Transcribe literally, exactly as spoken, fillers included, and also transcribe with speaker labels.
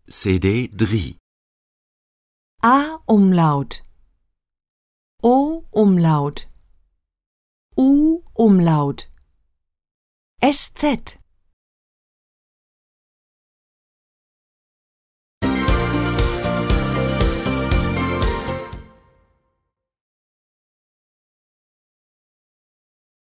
Speaker 1: C D drie.
Speaker 2: A-Umlaut, O-Umlaut, U-Umlaut, S Z.